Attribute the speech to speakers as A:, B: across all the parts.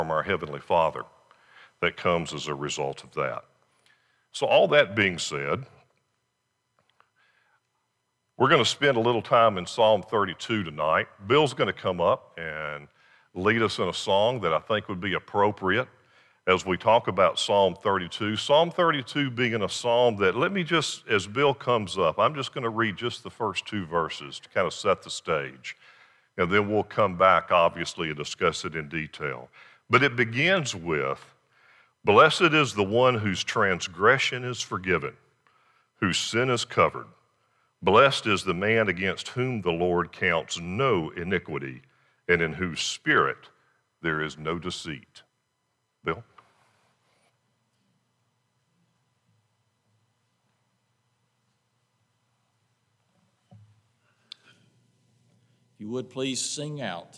A: from our Heavenly Father that comes as a result of that. So all that being said, we're going to spend a little time in Psalm 32 tonight. Bill's going to come up and lead us in a song that I think would be appropriate as we talk about Psalm 32. Psalm 32 being a psalm that, let me just, as Bill comes up, I'm just going to read just the first two verses to kind of set the stage. And then we'll come back, obviously, and discuss it in detail. But it begins with, "Blessed is the one whose transgression is forgiven, whose sin is covered. Blessed is the man against whom the Lord counts no iniquity, and in whose spirit there is no deceit." Bill?
B: If you would please sing out.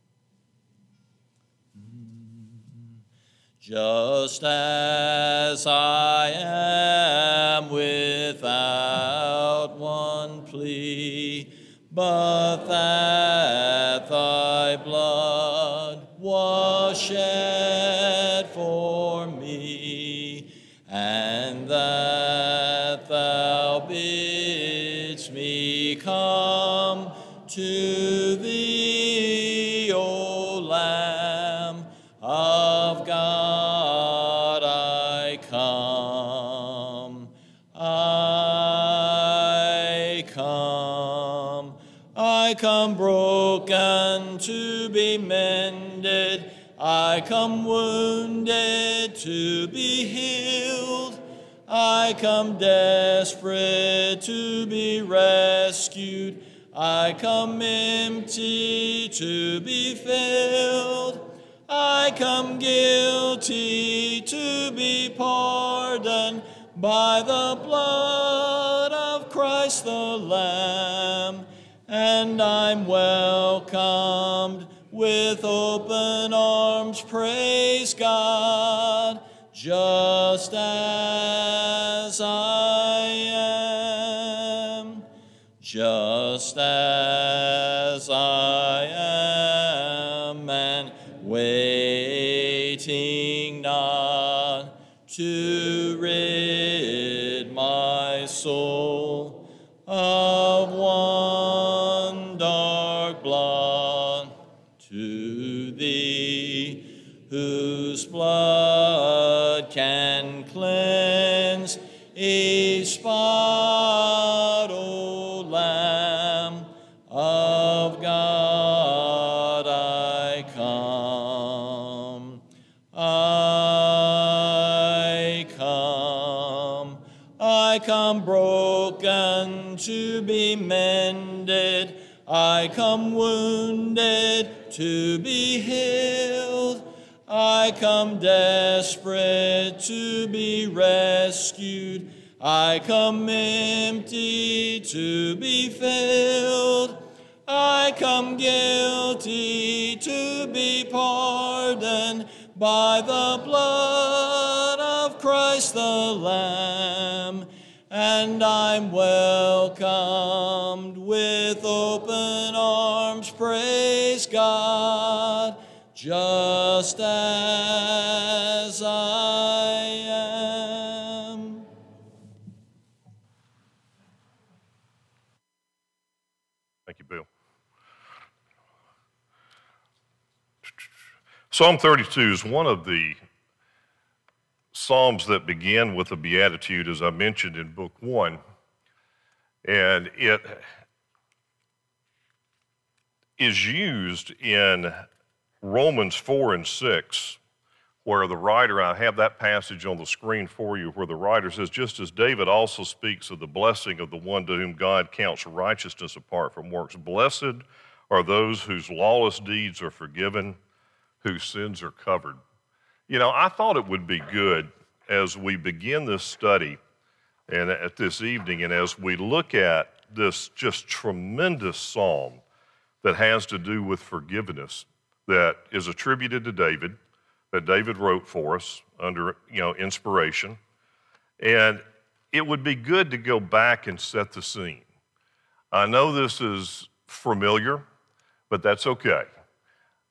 B: Just as I am without one plea, but that thy blood was shed for me, and that thou bidst me come to thee, O Lamb of God, I come, I come broken to be mended, I come wounded to be healed, I come desperate to be rescued, I come empty to be filled, I come guilty to be pardoned by the blood of Christ the Lamb, and I'm welcomed with open arms, praise God, just as I am, just as I am, and waiting not to rid my soul of one dark blot, to thee whose blood can cleanse each spot, O Lamb of God, I come, I come broken to be mended, I come wounded to be healed, I come desperate to be rescued, I come empty to be filled, I come guilty to be pardoned by the blood of Christ the Lamb, and I'm welcomed with open arms, praise God, just as I am.
A: Thank you, Bill. Psalm 32 is one of the Psalms that begin with a beatitude, as I mentioned in Book 1, and it is used in Romans 4 and 6, where the writer, I have that passage on the screen for you, where the writer says, just as David also speaks of the blessing of the one to whom God counts righteousness apart from works, blessed are those whose lawless deeds are forgiven, whose sins are covered. You know, I thought it would be good as we begin this study and at this evening, and as we look at this just tremendous psalm that has to do with forgiveness, that is attributed to David, that David wrote for us under, inspiration. And it would be good to go back and set the scene. I know this is familiar, but that's okay.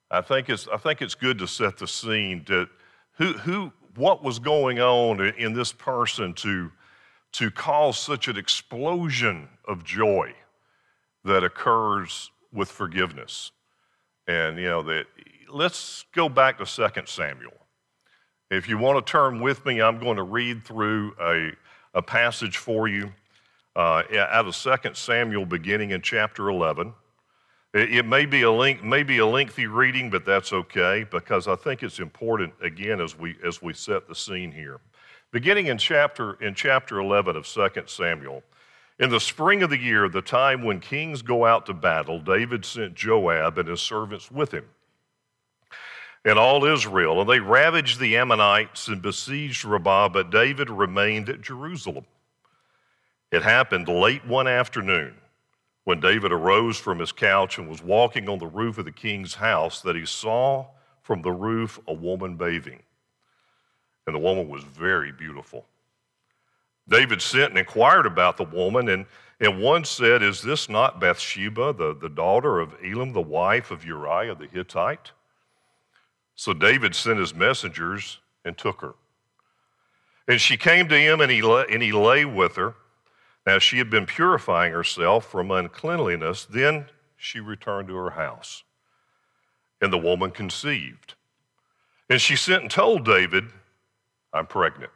A: I think it's good to set the scene that what was going on in this person to cause such an explosion of joy that occurs with forgiveness. And let's go back to 2 Samuel. If you want to turn with me, I'm going to read through a passage for you out of 2 Samuel beginning in chapter 11. It may be a lengthy reading, but that's okay because I think it's important again as we set the scene here. Beginning in chapter 11 of 2 Samuel, in the spring of the year, the time when kings go out to battle, David sent Joab and his servants with him and all Israel, and they ravaged the Ammonites and besieged Rabbah, but David remained at Jerusalem. It happened late one afternoon when David arose from his couch and was walking on the roof of the king's house that he saw from the roof a woman bathing. And the woman was very beautiful. David sent and inquired about the woman, and one said, "Is this not Bathsheba, the daughter of Elam, the wife of Uriah the Hittite?" So David sent his messengers and took her. And she came to him, and he lay with her. Now she had been purifying herself from uncleanliness. Then she returned to her house. And the woman conceived. And she sent and told David, "I'm pregnant."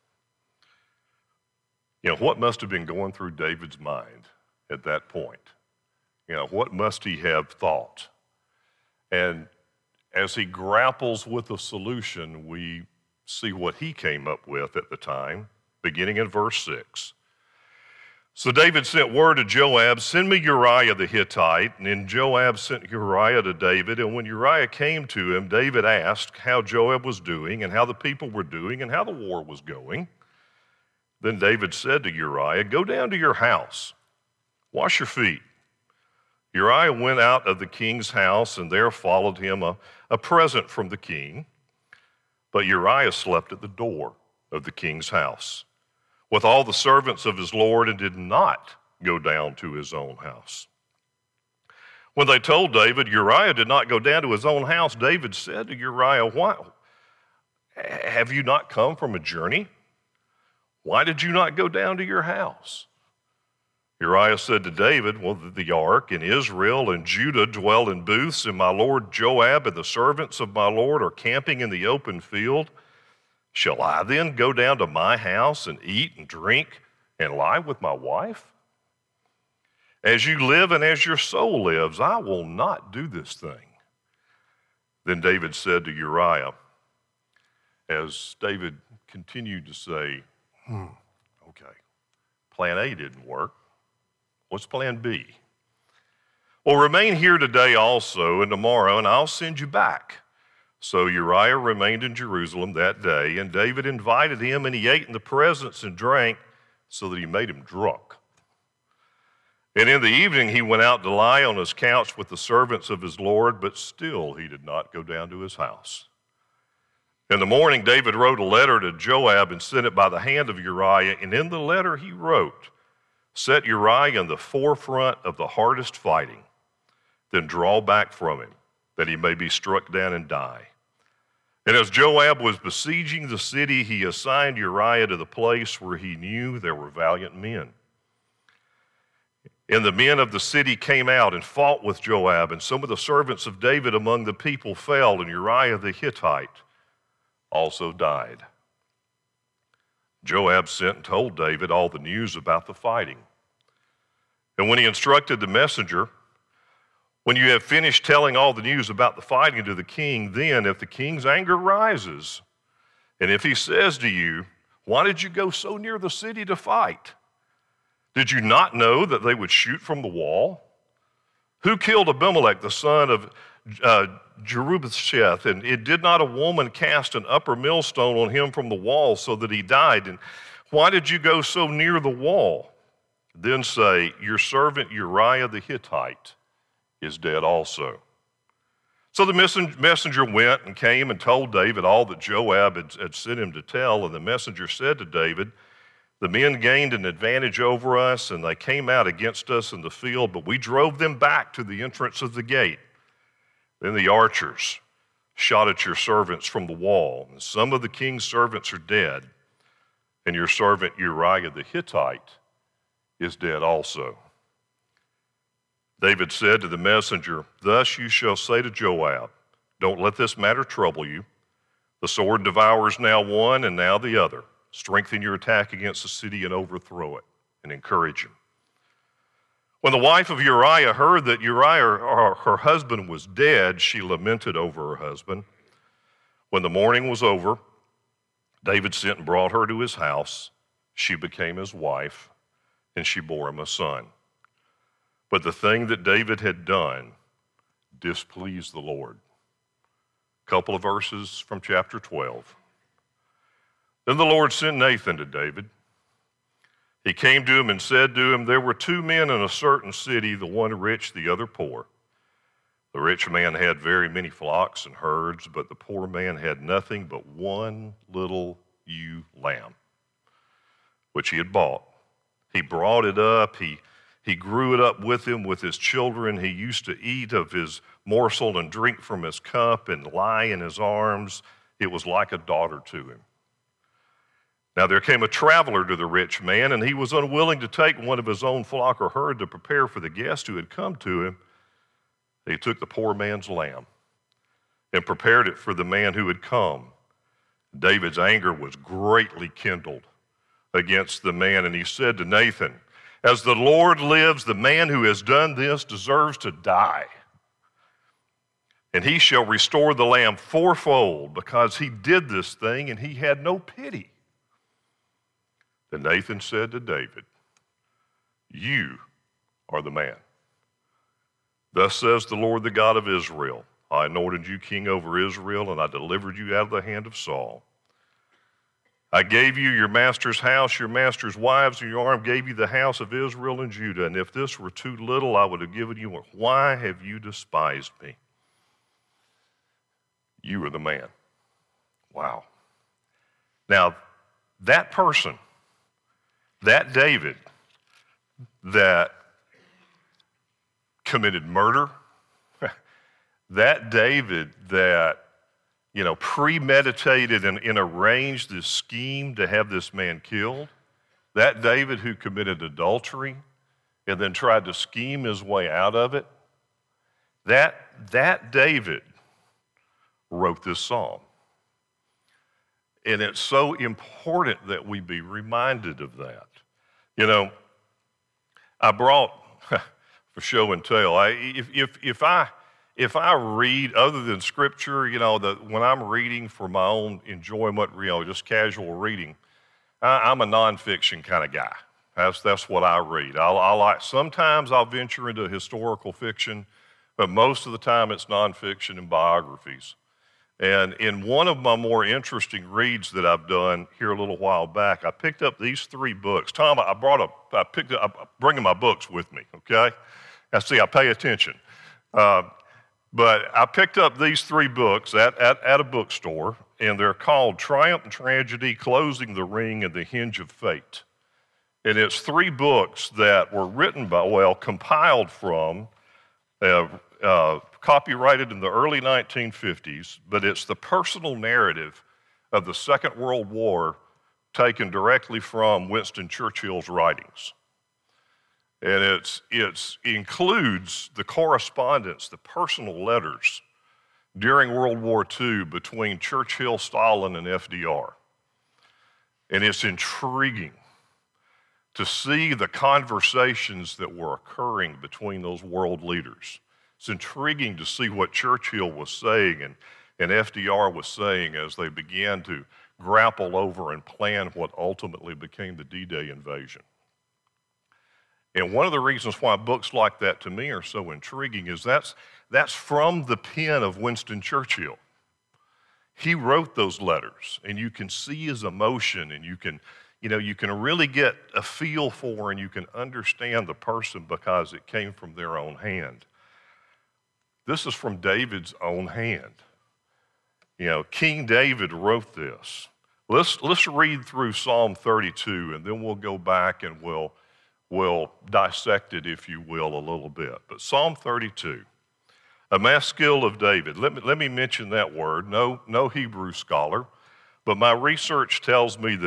A: What must have been going through David's mind at that point? What must he have thought? And as he grapples with the solution, we see what he came up with at the time, beginning in verse 6. So David sent word to Joab, "Send me Uriah the Hittite." And then Joab sent Uriah to David. And when Uriah came to him, David asked how Joab was doing and how the people were doing and how the war was going. Then David said to Uriah, "Go down to your house, wash your feet." Uriah went out of the king's house, and there followed him a present from the king. But Uriah slept at the door of the king's house with all the servants of his lord, and did not go down to his own house. When they told David Uriah did not go down to his own house, David said to Uriah, "Why have you not come from a journey? Why did you not go down to your house?" Uriah said to David, "Well, the ark and Israel and Judah dwell in booths, and my lord Joab and the servants of my lord are camping in the open field. Shall I then go down to my house and eat and drink and lie with my wife? As you live and as your soul lives, I will not do this thing." Then David said to Uriah, as David continued to say, okay, plan A didn't work. What's plan B? "Well, remain here today also and tomorrow, and I'll send you back." So Uriah remained in Jerusalem that day, and David invited him, and he ate in the presence and drank so that he made him drunk. And in the evening he went out to lie on his couch with the servants of his lord, but still he did not go down to his house. In the morning David wrote a letter to Joab and sent it by the hand of Uriah, and in the letter he wrote, "Set Uriah in the forefront of the hardest fighting, then draw back from him, that he may be struck down and die." And as Joab was besieging the city, he assigned Uriah to the place where he knew there were valiant men. And the men of the city came out and fought with Joab, and some of the servants of David among the people fell, and Uriah the Hittite also died. Joab sent and told David all the news about the fighting. And when he instructed the messenger, "When you have finished telling all the news about the fighting to the king, then if the king's anger rises, and if he says to you, 'Why did you go so near the city to fight? Did you not know that they would shoot from the wall? Who killed Abimelech, the son of Jerubbaal, and did not a woman cast an upper millstone on him from the wall so that he died? And why did you go so near the wall?' Then say, 'Your servant Uriah the Hittite is dead also.'" So the messenger went and came and told David all that Joab had sent him to tell. And the messenger said to David, "The men gained an advantage over us, and they came out against us in the field, but we drove them back to the entrance of the gate. Then the archers shot at your servants from the wall, and some of the king's servants are dead, and your servant Uriah the Hittite is dead also. David said to the messenger, thus you shall say to Joab, don't let this matter trouble you. The sword devours now one and now the other. Strengthen your attack against the city and overthrow it, and encourage him. When the wife of Uriah heard that Uriah, her husband, was dead, she lamented over her husband. When the mourning was over, David sent and brought her to his house. She became his wife, and she bore him a son. But the thing that David had done displeased the Lord. A couple of verses from chapter 12. Then the Lord sent Nathan to David. He came to him and said to him, there were two men in a certain city, the one rich, the other poor. The rich man had very many flocks and herds, but the poor man had nothing but one little ewe lamb, which he had bought. He brought it up. He grew it up with him, with his children. He used to eat of his morsel and drink from his cup and lie in his arms. It was like a daughter to him. Now there came a traveler to the rich man, and he was unwilling to take one of his own flock or herd to prepare for the guest who had come to him. He took the poor man's lamb and prepared it for the man who had come. David's anger was greatly kindled against the man, and he said to Nathan, as the Lord lives, the man who has done this deserves to die. And he shall restore the lamb fourfold, because he did this thing and he had no pity. Then Nathan said to David, you are the man. Thus says the Lord, the God of Israel, I anointed you king over Israel, and I delivered you out of the hand of Saul. I gave you your master's house, your master's wives, and your arm gave you the house of Israel and Judah. And if this were too little, I would have given you more. Why have you despised me? You are the man. Wow. Now, that person, that David that committed murder, that David that, premeditated and arranged this scheme to have this man killed, that David who committed adultery and then tried to scheme his way out of it, that David wrote this psalm. And it's so important that we be reminded of that. I brought, for show and tell, if I read other than scripture, when I'm reading for my own enjoyment, just casual reading, I'm a nonfiction kind of guy. That's what I read. I like, sometimes I'll venture into historical fiction, but most of the time it's nonfiction and biographies. And in one of my more interesting reads that I've done here a little while back, I picked up these three books. Tom, I'm bringing my books with me, okay? Now see, I pay attention. But I picked up these three books at a bookstore, and they're called Triumph and Tragedy, Closing the Ring, and The Hinge of Fate. And it's three books that were compiled from, copyrighted in the early 1950s, but it's the personal narrative of the Second World War taken directly from Winston Churchill's writings. And it includes the correspondence, the personal letters during World War II between Churchill, Stalin, and FDR. And it's intriguing to see the conversations that were occurring between those world leaders. It's intriguing to see what Churchill was saying and FDR was saying as they began to grapple over and plan what ultimately became the D-Day invasion. And one of the reasons why books like that to me are so intriguing is that's from the pen of Winston Churchill. He wrote those letters, and you can see his emotion, and you can really get a feel for and you can understand the person because it came from their own hand. This is from David's own hand. King David wrote this. Let's read through Psalm 32, and then we'll go back and we'll dissect it, if you will, a little bit. But Psalm 32, A maskil of David. Let me mention that word. No Hebrew scholar, but my research tells me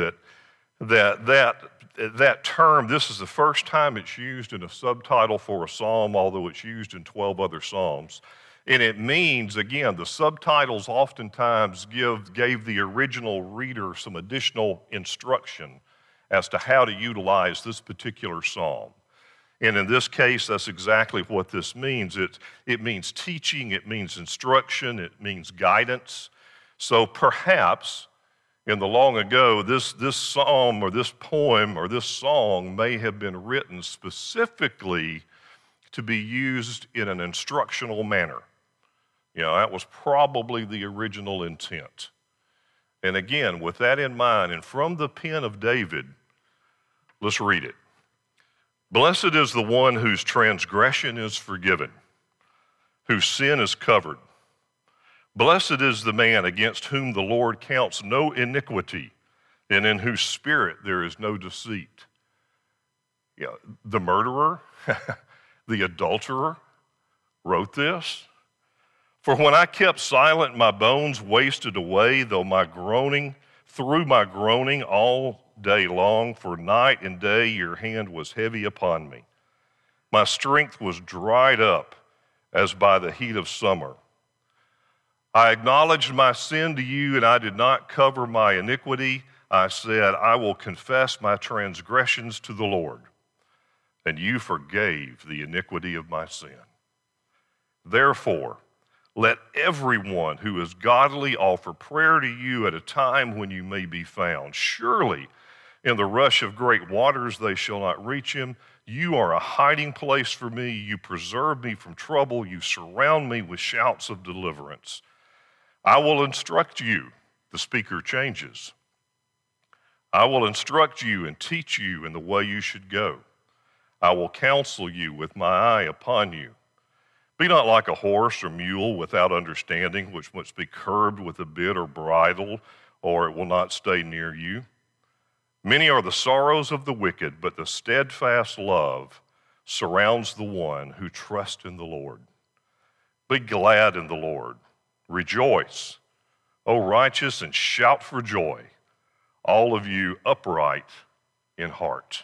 A: that term, this is the first time it's used in a subtitle for a psalm, although it's used in 12 other psalms. And it means, again, the subtitles oftentimes gave the original reader some additional instruction as to how to utilize this particular psalm. And in this case, that's exactly what this means. It means teaching, it means instruction, it means guidance. So perhaps in the long ago, this psalm or this poem or this song may have been written specifically to be used in an instructional manner. You know, that was probably the original intent. And again, with that in mind, and from the pen of David, let's read it. Blessed is the one whose transgression is forgiven, whose sin is covered. Blessed is the man against whom the Lord counts no iniquity, and in whose spirit there is no deceit. You know, the murderer, the adulterer wrote this. For when I kept silent, my bones wasted away, through my groaning all day long, for night and day your hand was heavy upon me. My strength was dried up as by the heat of summer. I acknowledged my sin to you, and I did not cover my iniquity. I said, I will confess my transgressions to the Lord, and you forgave the iniquity of my sin. Therefore, let everyone who is godly offer prayer to you at a time when you may be found. Surely, in the rush of great waters they shall not reach him. You are a hiding place for me. You preserve me from trouble. You surround me with shouts of deliverance. I will instruct you. The speaker changes. I will instruct you and teach you in the way you should go. I will counsel you with my eye upon you. Be not like a horse or mule without understanding, which must be curbed with a bit or bridle, or it will not stay near you. Many are the sorrows of the wicked, but the steadfast love surrounds the one who trusts in the Lord. Be glad in the Lord. Rejoice, O righteous, and shout for joy, all of you upright in heart.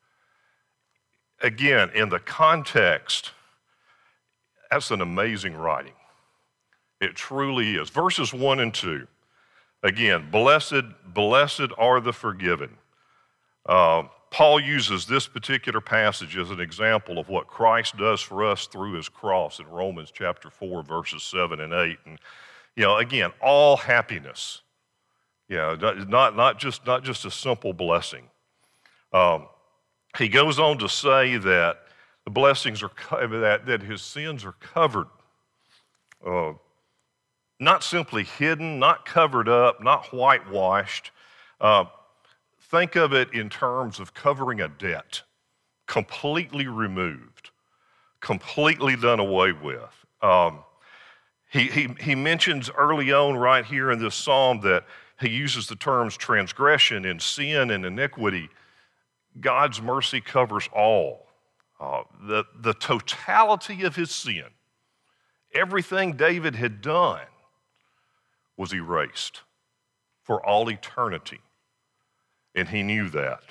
A: Again, in the context, that's an amazing writing. It truly is. Verses 1 and 2. Again, blessed are the forgiven. Paul uses this particular passage as an example of what Christ does for us through his cross in Romans chapter 4, verses 7 and 8. And, you know, again, all happiness. You know, not just a simple blessing. He goes on to say that the blessings are that his sins are covered, not simply hidden, not covered up, not whitewashed. Think of it in terms of covering a debt, completely removed, completely done away with. He mentions early on right here in this psalm that he uses the terms transgression and sin and iniquity. God's mercy covers all. The totality of his sin, everything David had done was erased for all eternity. And he knew that.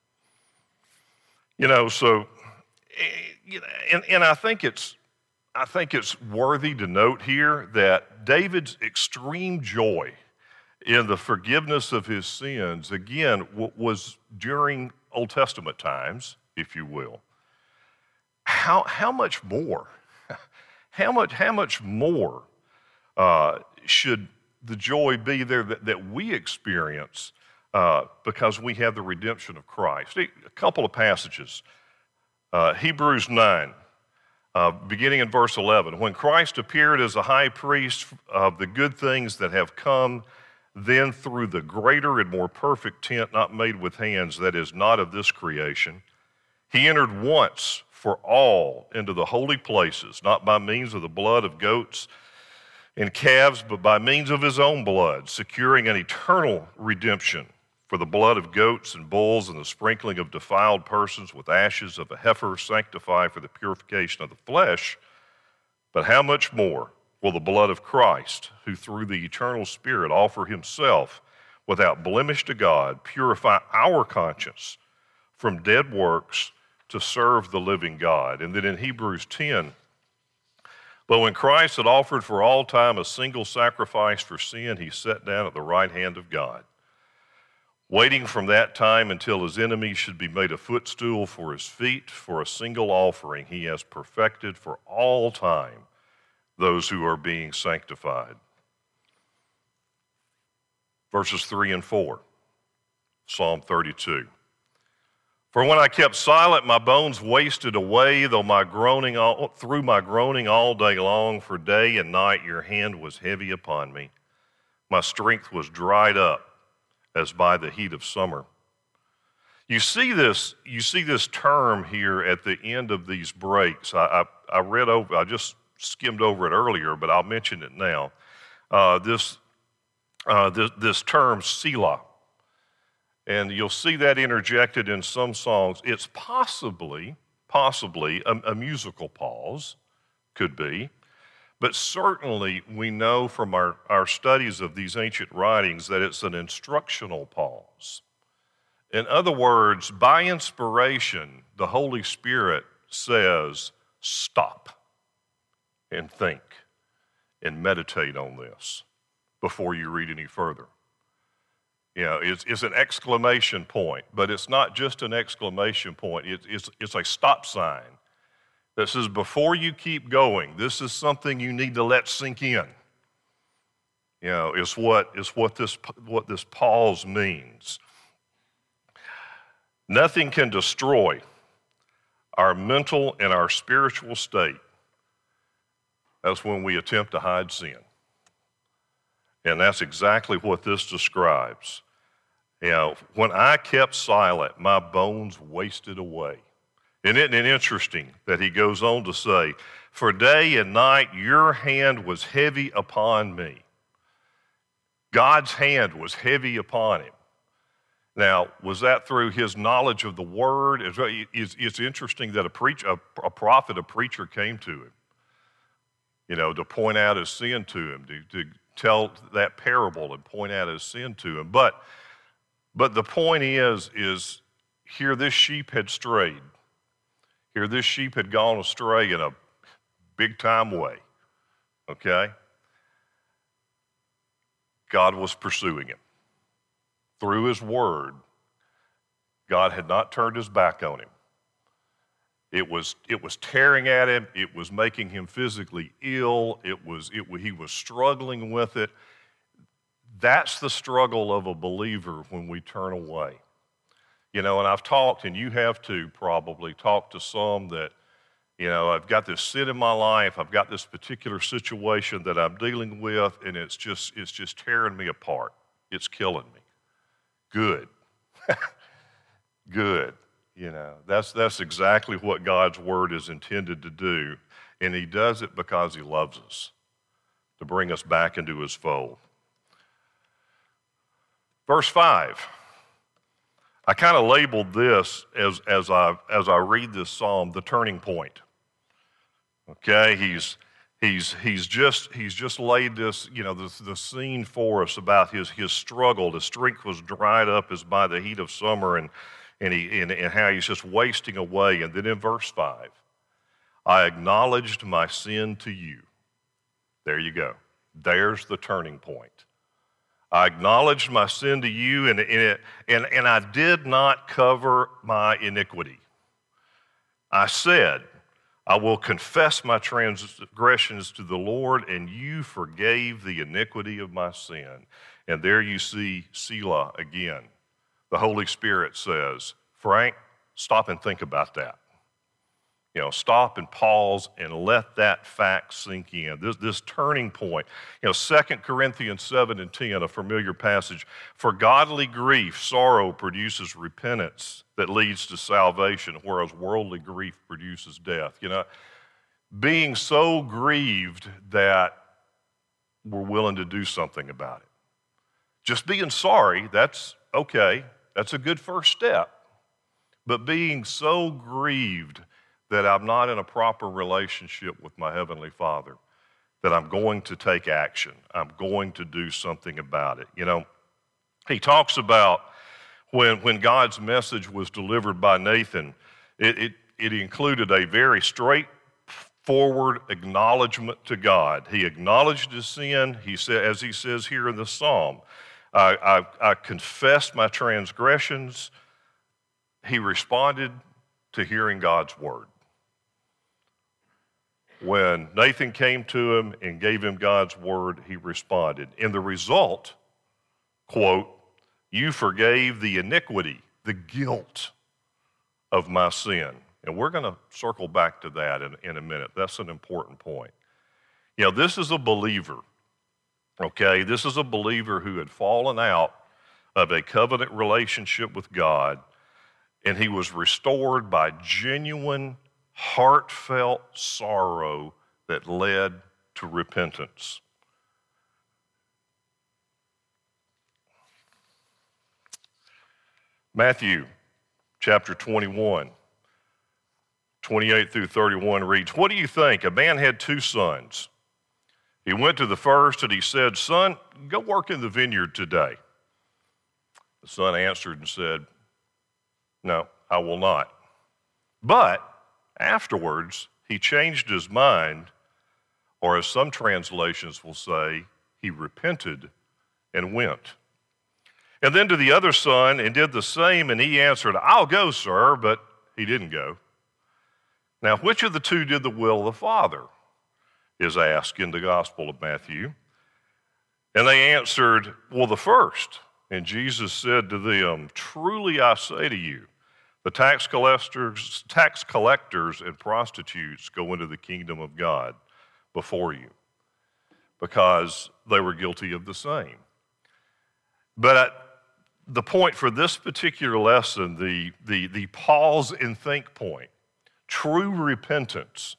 A: You know, so, and I think it's worthy to note here that David's extreme joy in the forgiveness of his sins, again, was during Old Testament times, if you will. How much more? How much more should the joy be there that we experience because we have the redemption of Christ? A couple of passages. Hebrews 9, beginning in verse 11. When Christ appeared as a high priest of the good things that have come, then through the greater and more perfect tent not made with hands, that is not of this creation, he entered once for all into the holy places, not by means of the blood of goats and calves, but by means of his own blood, securing an eternal redemption. For the blood of goats and bulls and the sprinkling of defiled persons with ashes of a heifer sanctify for the purification of the flesh, But how much more will the blood of Christ, who through the eternal Spirit offered himself without blemish to God, purify our conscience from dead works to serve the living God? And then in Hebrews 10, but when Christ had offered for all time a single sacrifice for sin, he sat down at the right hand of God, waiting from that time until his enemies should be made a footstool for his feet. For a single offering he has perfected for all time those who are being sanctified. Verses 3 and 4, Psalm 32. For when I kept silent, my bones wasted away, through my groaning all day long, for day and night your hand was heavy upon me. My strength was dried up as by the heat of summer. You see this term here at the end of these breaks. I just skimmed over it earlier, but I'll mention it now. This term, Selah. And you'll see that interjected in some songs. It's possibly a musical pause, could be. But certainly we know from our studies of these ancient writings that it's an instructional pause. In other words, by inspiration, the Holy Spirit says, stop and think and meditate on this before you read any further. You know, it's an exclamation point, but it's not just an exclamation point. It's a stop sign that says, before you keep going, this is something you need to let sink in. You know, it's what this pause means. Nothing can destroy our mental and our spiritual state. That's when we attempt to hide sin. And that's exactly what this describes. You know, when I kept silent, my bones wasted away. And isn't it interesting that he goes on to say, for day and night your hand was heavy upon me. God's hand was heavy upon him. Now, was that through his knowledge of the word? It's interesting that a preacher came to him, you know, to point out his sin to him, to tell that parable and point out his sin to him. But the point is here this sheep had strayed. Here this sheep had gone astray in a big time way, okay? God was pursuing him. Through his word, God had not turned his back on him. It was tearing at him. It was making him physically ill. He was struggling with it. That's the struggle of a believer when we turn away. You know, and I've talked, and you have too probably, talked to some that, you know, I've got this sin in my life. I've got this particular situation that I'm dealing with, and it's just tearing me apart. It's killing me. Good. Good. You know, that's exactly what God's word is intended to do. And he does it because he loves us, to bring us back into his fold. Verse 5. I kind of labeled this as I read this psalm, the turning point. Okay, he's just laid this, you know, the scene for us about his struggle. The strength was dried up as by the heat of summer, and how he's just wasting away. And then in verse 5, I acknowledged my sin to you. There you go. There's the turning point. I acknowledged my sin to you, and I did not cover my iniquity. I said, I will confess my transgressions to the Lord, and you forgave the iniquity of my sin. And there you see Selah again. The Holy Spirit says, Frank, stop and think about that. You know, stop and pause and let that fact sink in. This turning point. You know, 2 Corinthians 7 and 10, a familiar passage. For godly grief, sorrow produces repentance that leads to salvation, whereas worldly grief produces death. You know, being so grieved that we're willing to do something about it. Just being sorry, that's okay. That's a good first step. But being so grieved that I'm not in a proper relationship with my Heavenly Father, that I'm going to take action. I'm going to do something about it. You know, he talks about when God's message was delivered by Nathan, it included a very straightforward acknowledgement to God. He acknowledged his sin. He said, as he says here in the psalm, I confessed my transgressions. He responded to hearing God's word. When Nathan came to him and gave him God's word, he responded. And the result, quote, you forgave the iniquity, the guilt of my sin. And we're going to circle back to that in a minute. That's an important point. You know, this is a believer, okay? This is a believer who had fallen out of a covenant relationship with God, and he was restored by genuine, heartfelt sorrow that led to repentance. Matthew chapter 21, 28 through 31 reads, what do you think? A man had 2 sons. He went to the first and he said, son, go work in the vineyard today. The son answered and said, no, I will not. But afterwards, he changed his mind, or as some translations will say, he repented and went. And then to the other son and did the same, and he answered, I'll go, sir, but he didn't go. Now, which of the 2 did the will of the Father, is asked in the Gospel of Matthew. And they answered, well, the first. And Jesus said to them, truly I say to you, the tax collectors and prostitutes go into the kingdom of God before you, because they were guilty of the same. But the point for this particular lesson, the pause and think point, true repentance,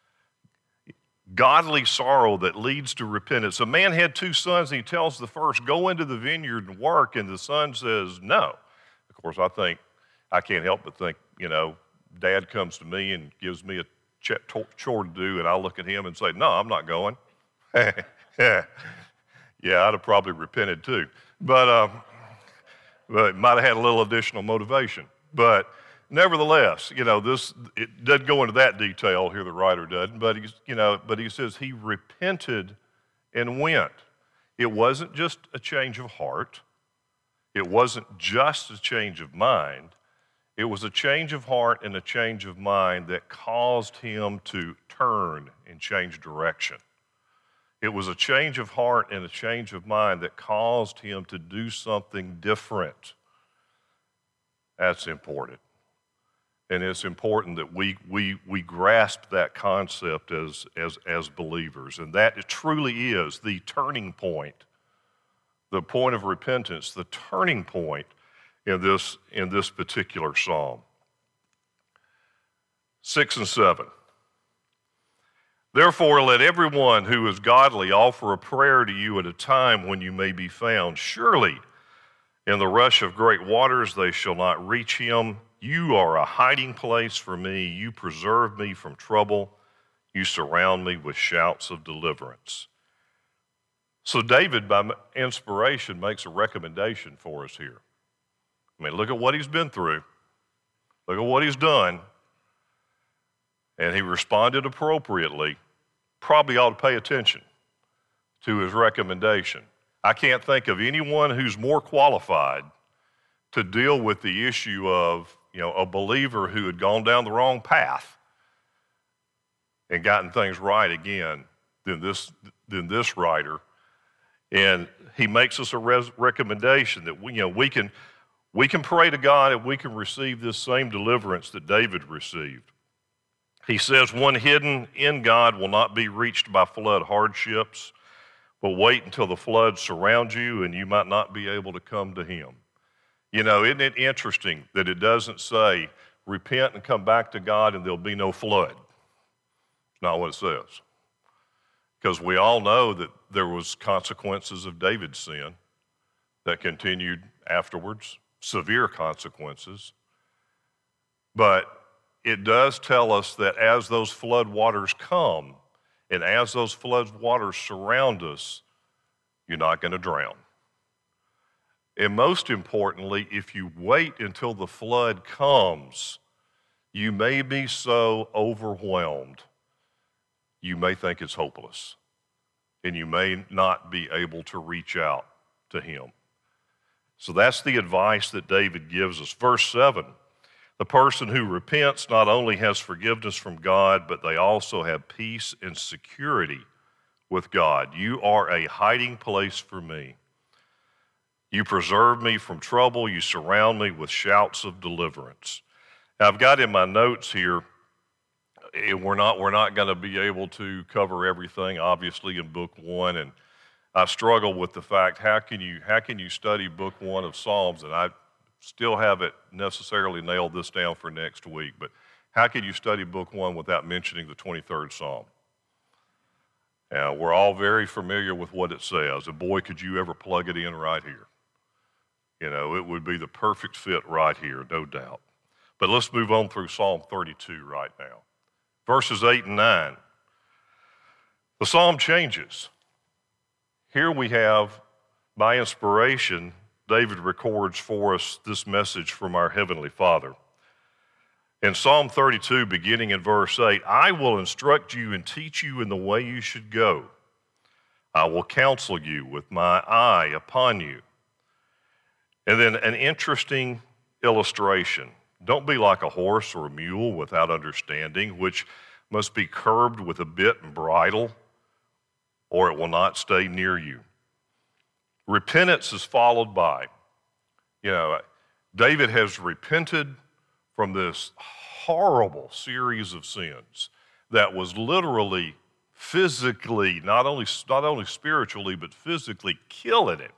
A: godly sorrow that leads to repentance. A man had 2 sons, and he tells the first, go into the vineyard and work, and the son says, no. Of course, I can't help but think, you know, dad comes to me and gives me a chore to do, and I look at him and say, no, I'm not going. Yeah, I'd have probably repented too. But might have had a little additional motivation. But nevertheless, you know, it doesn't go into that detail here, the writer doesn't, but he says he repented and went. It wasn't just a change of heart. It wasn't just a change of mind. It was a change of heart and a change of mind that caused him to turn and change direction. It was a change of heart and a change of mind that caused him to do something different. That's important. And it's important that we grasp that concept as believers. And that it truly is the turning point, the point of repentance, the turning point in this particular psalm. 6 and 7. Therefore, let everyone who is godly offer a prayer to you at a time when you may be found. Surely, in the rush of great waters, they shall not reach him. You are a hiding place for me. You preserve me from trouble. You surround me with shouts of deliverance. So David, by inspiration, makes a recommendation for us here. I mean, look at what he's been through. Look at what he's done. And he responded appropriately. Probably ought to pay attention to his recommendation. I can't think of anyone who's more qualified to deal with the issue of, a believer who had gone down the wrong path and gotten things right again than this writer. And he makes us a recommendation that we can pray to God and we can receive this same deliverance that David received. He says, one hidden in God will not be reached by flood hardships, but wait until the flood surrounds you and you might not be able to come to him. Isn't it interesting that it doesn't say, repent and come back to God and there'll be no flood? It's not what it says. Because we all know that there was consequences of David's sin that continued afterwards, severe consequences. But it does tell us that as those flood waters come and as those flood waters surround us, you're not going to drown. And most importantly, if you wait until the flood comes, you may be so overwhelmed, you may think it's hopeless, and you may not be able to reach out to him. So that's the advice that David gives us. Verse 7, the person who repents not only has forgiveness from God, but they also have peace and security with God. You are a hiding place for me. You preserve me from trouble. You surround me with shouts of deliverance. Now, I've got in my notes here, we're not going to be able to cover everything, obviously, in book one. And I struggle with the fact, how can you study book one of Psalms? And I still haven't necessarily nailed this down for next week. But how can you study book one without mentioning the 23rd Psalm? Now, we're all very familiar with what it says. And boy, could you ever plug it in right here. You know, it would be the perfect fit right here, no doubt. But let's move on through Psalm 32 right now. Verses 8 and 9. The psalm changes. Here we have, by inspiration, David records for us this message from our Heavenly Father. In Psalm 32, beginning in verse 8, I will instruct you and teach you in the way you should go. I will counsel you with my eye upon you. And then an interesting illustration. Don't be like a horse or a mule without understanding, which must be curbed with a bit and bridle, or it will not stay near you. Repentance is followed by, David has repented from this horrible series of sins that was literally, physically, not only spiritually, but physically killing him.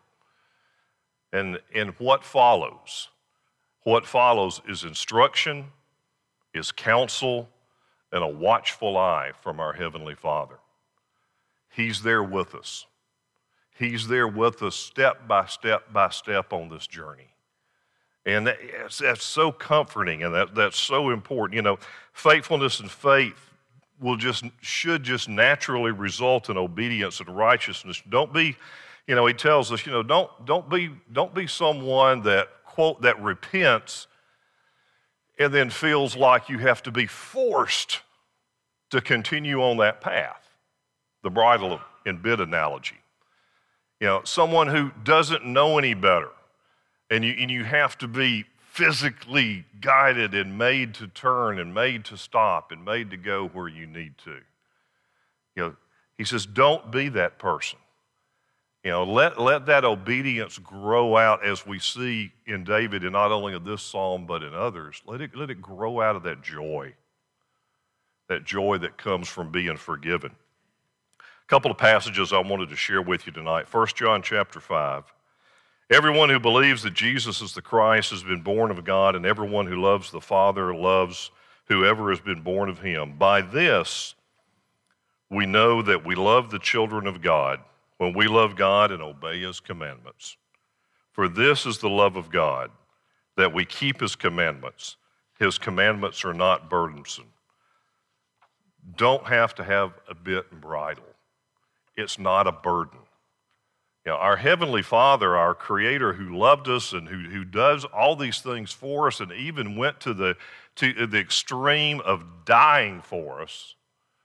A: And what follows? What follows is instruction, is counsel, and a watchful eye from our Heavenly Father. He's there with us. He's there with us step by step by step on this journey. And that's so comforting, and that's so important. Faithfulness and faith should just naturally result in obedience and righteousness. Don't be, he tells us, don't be someone that, quote, that repents and then feels like you have to be forced to continue on that path. The bridle and bit analogy. Someone who doesn't know any better, and you have to be physically guided and made to turn and made to stop and made to go where you need to. He says, don't be that person. Let that obedience grow out, as we see in David, and not only in this psalm but in others. Let it grow out of that joy that comes from being forgiven. A couple of passages I wanted to share with you tonight. 1 John chapter 5. Everyone who believes that Jesus is the Christ has been born of God, and everyone who loves the Father loves whoever has been born of him. By this we know that we love the children of God, when we love God and obey his commandments. For this is the love of God, that we keep his commandments. His commandments are not burdensome. Don't have to have a bit and bridle. It's not a burden. Our Heavenly Father, our Creator, who loved us and who does all these things for us and even went to the extreme of dying for us,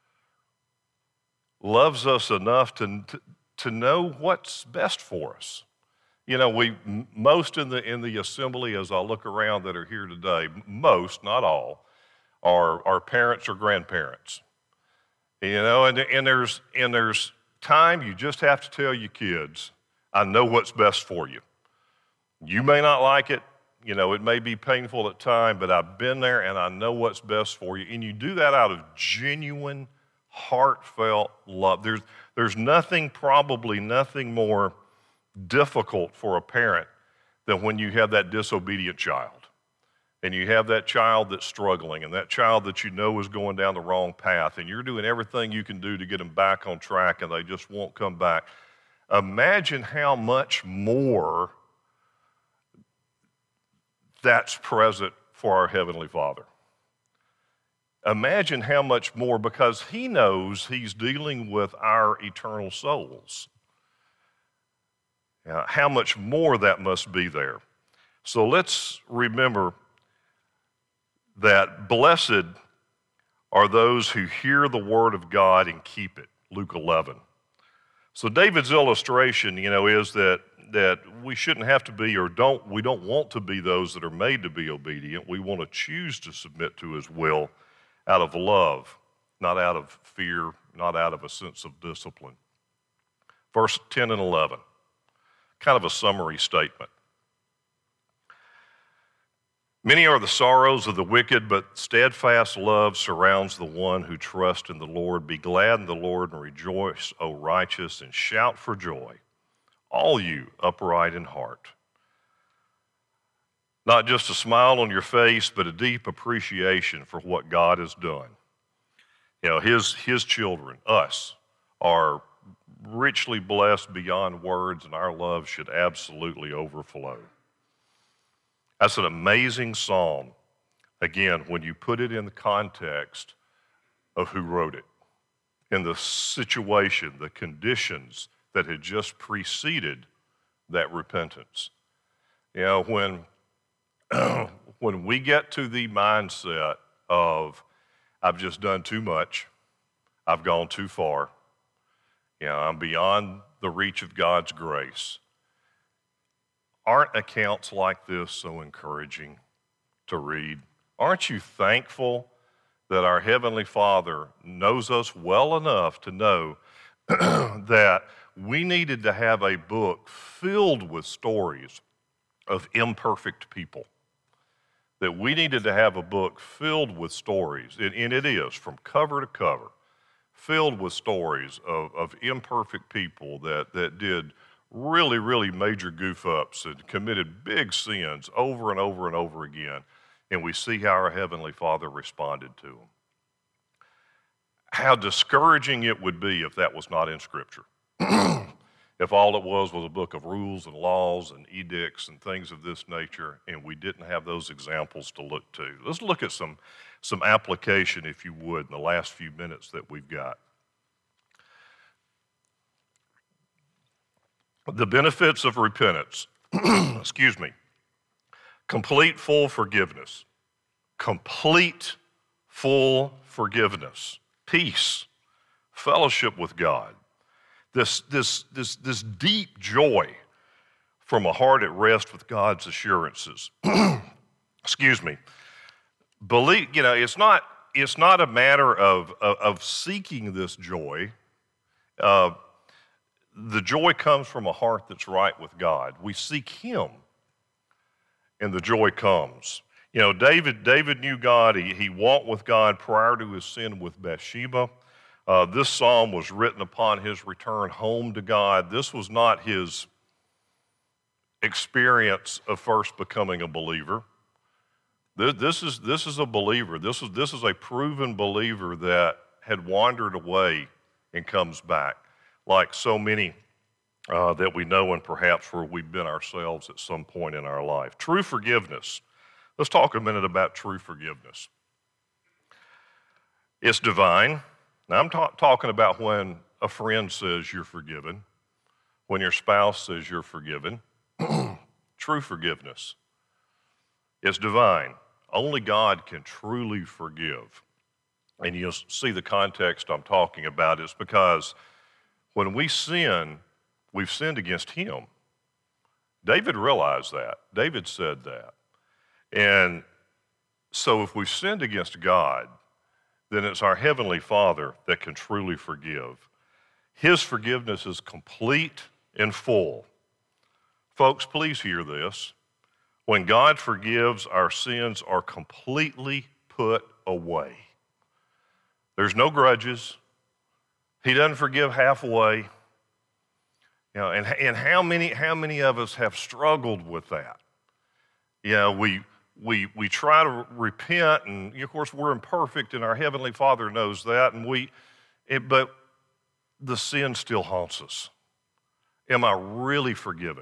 A: loves us enough to know what's best for us. Most in the assembly, as I look around that are here today, most, not all, are parents or grandparents. And there's time you just have to tell your kids, I know what's best for you. You may not like it, it may be painful at times, but I've been there and I know what's best for you. And you do that out of genuine, heartfelt love. There's probably nothing more difficult for a parent than when you have that disobedient child. And you have that child that's struggling and that child that is going down the wrong path, and you're doing everything you can do to get them back on track and they just won't come back. Imagine how much more that's present for our Heavenly Father. Imagine how much more, because he knows he's dealing with our eternal souls. How much more that must be there. So let's remember that blessed are those who hear the word of God and keep it, Luke 11. So David's illustration, is that we shouldn't have to be, we don't want to be those that are made to be obedient. We want to choose to submit to his will out of love, not out of fear, not out of a sense of discipline. Verse 10 and 11, kind of a summary statement. Many are the sorrows of the wicked, but steadfast love surrounds the one who trusts in the Lord. Be glad in the Lord and rejoice, O righteous, and shout for joy, all you upright in heart. Not just a smile on your face, but a deep appreciation for what God has done. His children, us, are richly blessed beyond words, and our love should absolutely overflow. That's an amazing psalm, again, when you put it in the context of who wrote it, in the situation, the conditions that had just preceded that repentance. When we get to the mindset of, I've just done too much, I've gone too far, I'm beyond the reach of God's grace, aren't accounts like this so encouraging to read? Aren't you thankful that our Heavenly Father knows us well enough to know that we needed to have a book filled with stories of imperfect people? That we needed to have a book filled with stories, and it is, from cover to cover, filled with stories of imperfect people that did really, really major goof-ups and committed big sins over and over and over again, and we see how our Heavenly Father responded to them. How discouraging it would be if that was not in Scripture. If all it was a book of rules and laws and edicts and things of this nature, and we didn't have those examples to look to. Let's look at some application, if you would, in the last few minutes that we've got. The benefits of repentance. Excuse me. Complete full forgiveness. Complete full forgiveness. Peace. Fellowship with God. This deep joy from a heart at rest with God's assurances. Excuse me. Believe, it's not a matter of seeking this joy. The joy comes from a heart that's right with God. We seek Him, and the joy comes. David knew God. He walked with God prior to his sin with Bathsheba. This psalm was written upon his return home to God. This was not his experience of first becoming a believer. This is a believer. This is a proven believer that had wandered away and comes back, like so many that we know, and perhaps where we've been ourselves at some point in our life. True forgiveness. Let's talk a minute about true forgiveness. It's divine. Now, I'm talking about when a friend says you're forgiven, when your spouse says you're forgiven. True forgiveness. It's divine. Only God can truly forgive. And you'll see the context I'm talking about is because when we sin, we've sinned against Him. David realized that. David said that. And so if we've sinned against God, then it's our Heavenly Father that can truly forgive. His forgiveness is complete and full. Folks, please hear this. When God forgives, our sins are completely put away. There's no grudges. He doesn't forgive halfway. And how many of us have struggled with that? We try to repent, and of course we're imperfect, and our Heavenly Father knows that, but the sin still haunts us. Am I really forgiven?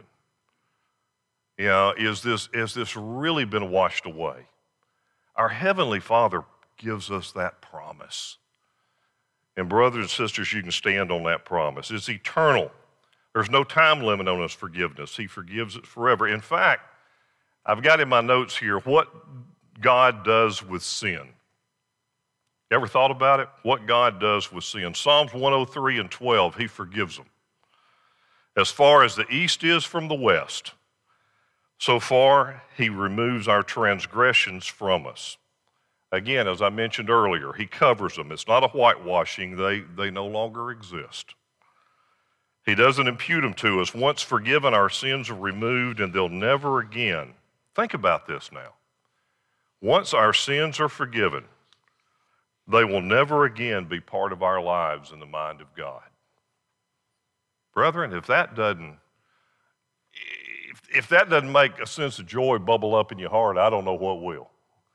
A: Has this really been washed away? Our Heavenly Father gives us that promise. And brothers and sisters, you can stand on that promise. It's eternal. There's no time limit on his forgiveness. He forgives it forever. In fact, I've got in my notes here what God does with sin. You ever thought about it? What God does with sin. Psalms 103 and 12, he forgives them. As far as the east is from the west, so far he removes our transgressions from us. Again, as I mentioned earlier, he covers them. It's not a whitewashing. They no longer exist. He doesn't impute them to us. Once forgiven, our sins are removed and they'll never again. Think about this now. Once our sins are forgiven, they will never again be part of our lives in the mind of God. Brethren, if that doesn't make a sense of joy bubble up in your heart, I don't know what will.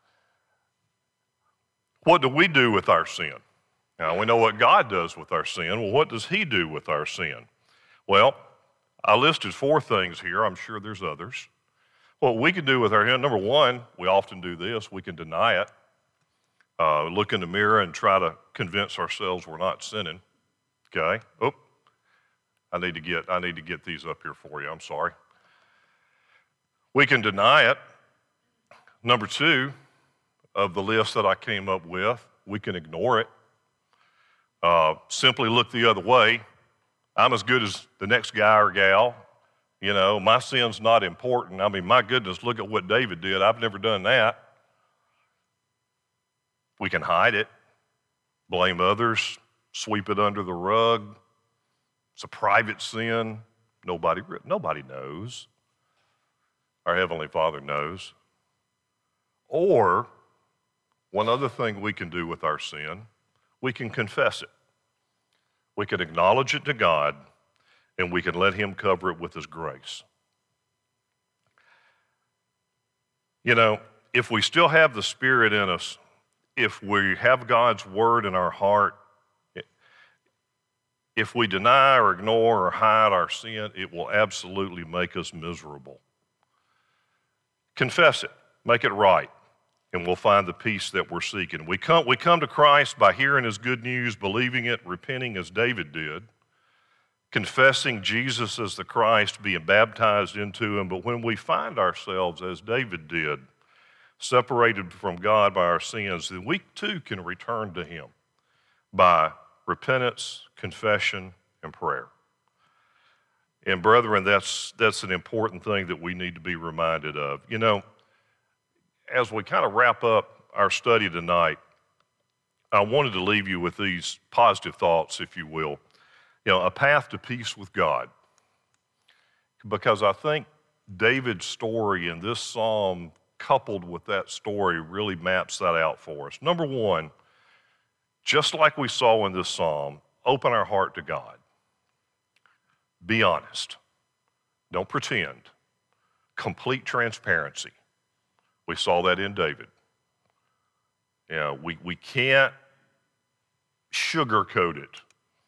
A: What do we do with our sin? Now, we know what God does with our sin. Well, what does he do with our sin? Well, I listed 4 things here. I'm sure there's others. What we can do with our sin, number one, we often do this. We can deny it. Look in the mirror and try to convince ourselves we're not sinning. Okay? Oh, I need to get these up here for you. I'm sorry. We can deny it. Number 2 of the list that I came up with, we can ignore it. Simply look the other way. I'm as good as the next guy or gal. You know, my sin's not important. I mean, my goodness, look at what David did. I've never done that. We can hide it, blame others, sweep it under the rug. It's a private sin. Nobody knows. Our Heavenly Father knows. Or, one other thing we can do with our sin, we can confess it. We can acknowledge it to God, and we can let him cover it with his grace. You know, if we still have the Spirit in us, if we have God's word in our heart, if we deny or ignore or hide our sin, it will absolutely make us miserable. Confess it, make it right, and we'll find the peace that we're seeking. We come to Christ by hearing his good news, believing it, repenting as David did, confessing Jesus as the Christ, being baptized into him. But when we find ourselves, as David did, separated from God by our sins, then we too can return to him by repentance, confession, and prayer. And brethren, that's an important thing that we need to be reminded of. You know, as we kind of wrap up our study tonight, I wanted to leave you with these positive thoughts, if you will. You know, a path to peace with God. Because I think David's story in this psalm, coupled with that story, really maps that out for us. Number one, just like we saw in this psalm, open our heart to God. Be honest. Don't pretend. Complete transparency. We saw that in David. You know, we can't sugarcoat it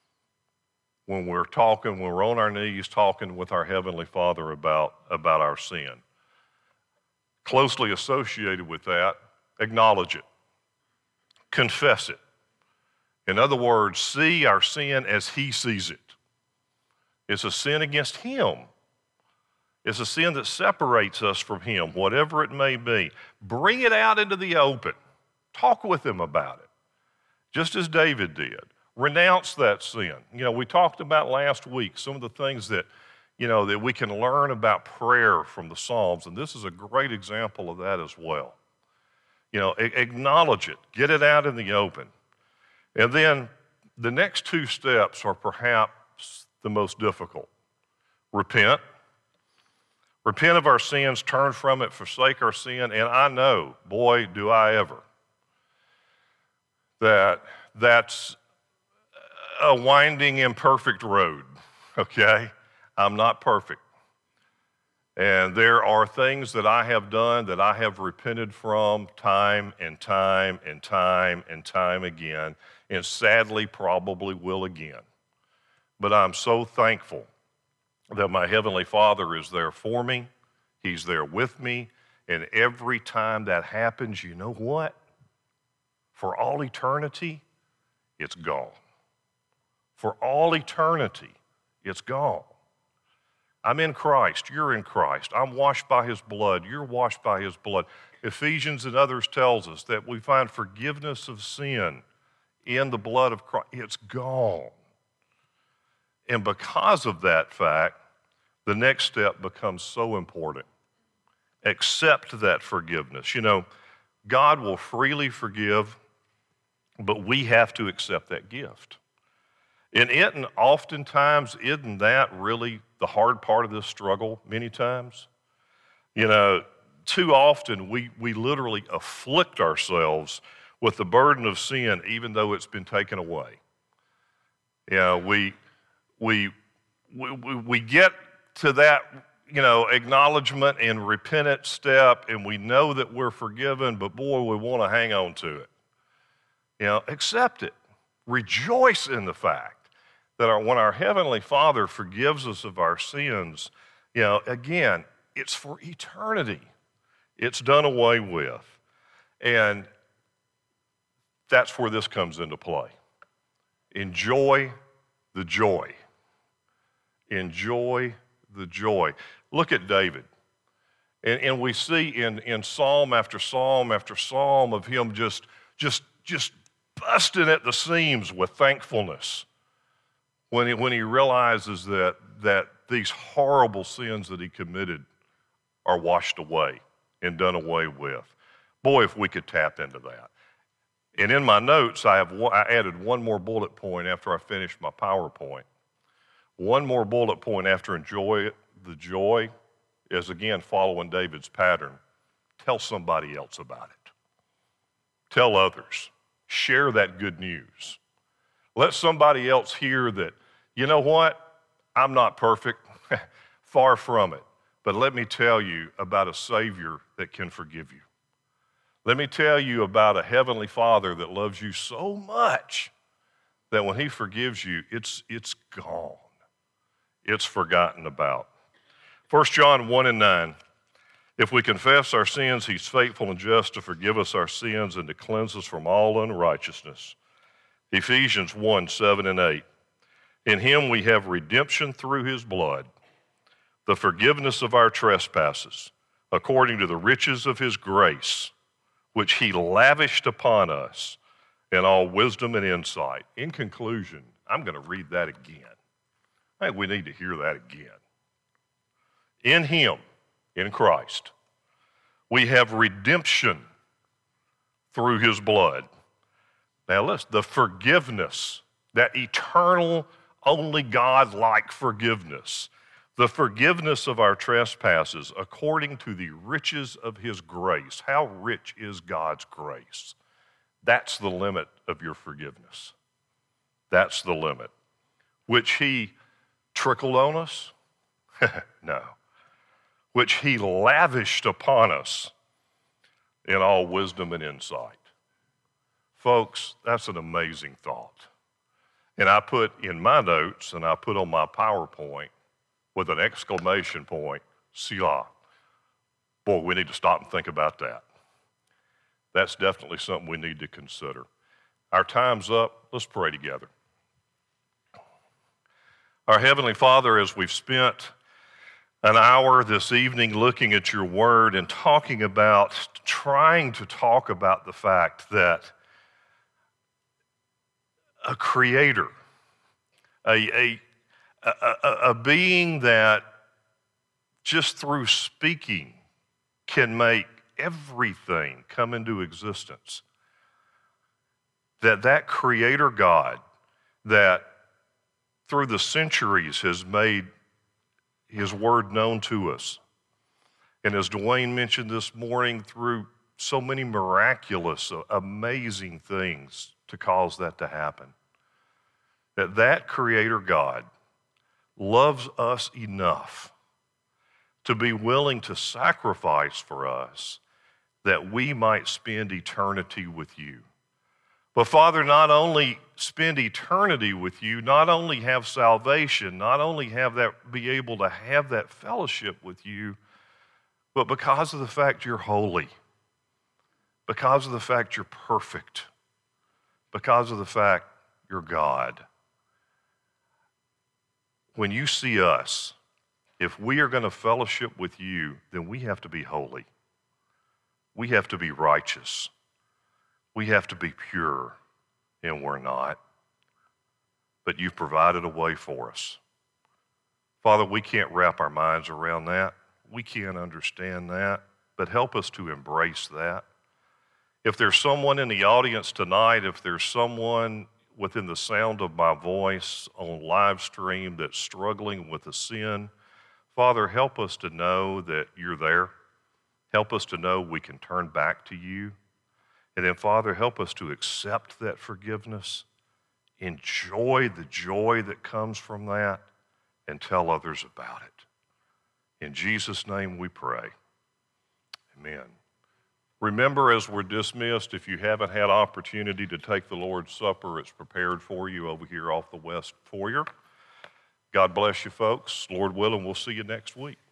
A: when we're on our knees talking with our Heavenly Father about our sin. Closely associated with that, acknowledge it. Confess it. In other words, see our sin as he sees it. It's a sin against him. It's a sin that separates us from him, whatever it may be. Bring it out into the open. Talk with him about it, just as David did. Renounce that sin. You know, we talked about last week some of the things that, you know, that we can learn about prayer from the Psalms, and this is a great example of that as well. You know, acknowledge it. Get it out in the open. And then the next 2 steps are perhaps the most difficult. Repent. Repent of our sins, turn from it, forsake our sin. And I know, boy, do I ever, that's a winding, imperfect road, okay? I'm not perfect. And there are things that I have done that I have repented from time and time and time and time again, and sadly probably will again. But I'm so thankful that my Heavenly Father is there for me. He's there with me. And every time that happens, you know what? For all eternity, it's gone. For all eternity, it's gone. I'm in Christ. You're in Christ. I'm washed by his blood. You're washed by his blood. Ephesians and others tells us that we find forgiveness of sin in the blood of Christ. It's gone. And because of that fact, the next step becomes so important. Accept that forgiveness. You know, God will freely forgive, but we have to accept that gift. And oftentimes, isn't that really the hard part of this struggle many times? You know, too often we literally afflict ourselves with the burden of sin even though it's been taken away. You know, we get to that, you know, acknowledgement and repentance step, and we know that we're forgiven, but boy, we want to hang on to it. You know, accept it. Rejoice in the fact that when our Heavenly Father forgives us of our sins, you know, again, it's for eternity. It's done away with. And that's where this comes into play. Enjoy the joy. Enjoy the joy. Look at David. And we see in psalm after psalm after psalm of him just busting at the seams with thankfulness when he realizes that these horrible sins that he committed are washed away and done away with. Boy, if we could tap into that. And in my notes, I added one more bullet point after I finished my PowerPoint. One more bullet point after enjoy the joy is, again, following David's pattern. Tell somebody else about it. Tell others. Share that good news. Let somebody else hear that, you know what? I'm not perfect. Far from it. But let me tell you about a Savior that can forgive you. Let me tell you about a Heavenly Father that loves you so much that when he forgives you, it's gone. It's forgotten about. 1 John 1:9, if we confess our sins, he's faithful and just to forgive us our sins and to cleanse us from all unrighteousness. Ephesians 1:7-8, in him we have redemption through his blood, the forgiveness of our trespasses, according to the riches of his grace, which he lavished upon us in all wisdom and insight. In conclusion, I'm going to read that again. I think we need to hear that again. In him, in Christ, we have redemption through his blood. Now listen, the forgiveness, that eternal, only God-like forgiveness, the forgiveness of our trespasses according to the riches of his grace. How rich is God's grace? That's the limit of your forgiveness. That's the limit. Which he trickled on us? No. Which he lavished upon us in all wisdom and insight. Folks, that's an amazing thought. And I put in my notes, and I put on my PowerPoint with an exclamation point, Selah. Boy, we need to stop and think about that. That's definitely something we need to consider. Our time's up. Let's pray together. Our Heavenly Father, as we've spent an hour this evening looking at your word and trying to talk about the fact that a creator, a being that just through speaking can make everything come into existence, that creator God that through the centuries has made his word known to us. And as Dwayne mentioned this morning, through so many miraculous, amazing things to cause that to happen, that creator God loves us enough to be willing to sacrifice for us that we might spend eternity with you. But Father, not only spend eternity with you, not only have salvation, not only be able to have that fellowship with you, but because of the fact you're holy, because of the fact you're perfect, because of the fact you're God. When you see us, if we are going to fellowship with you, then we have to be holy. We have to be righteous. We have to be pure, and we're not. But you've provided a way for us. Father, we can't wrap our minds around that. We can't understand that, but help us to embrace that. If there's someone in the audience tonight, if there's someone within the sound of my voice on live stream that's struggling with a sin, Father, help us to know that you're there. Help us to know we can turn back to you. And then, Father, help us to accept that forgiveness, enjoy the joy that comes from that, and tell others about it. In Jesus' name we pray. Amen. Remember, as we're dismissed, if you haven't had opportunity to take the Lord's Supper, it's prepared for you over here off the west foyer. God bless you, folks. Lord willing, we'll see you next week.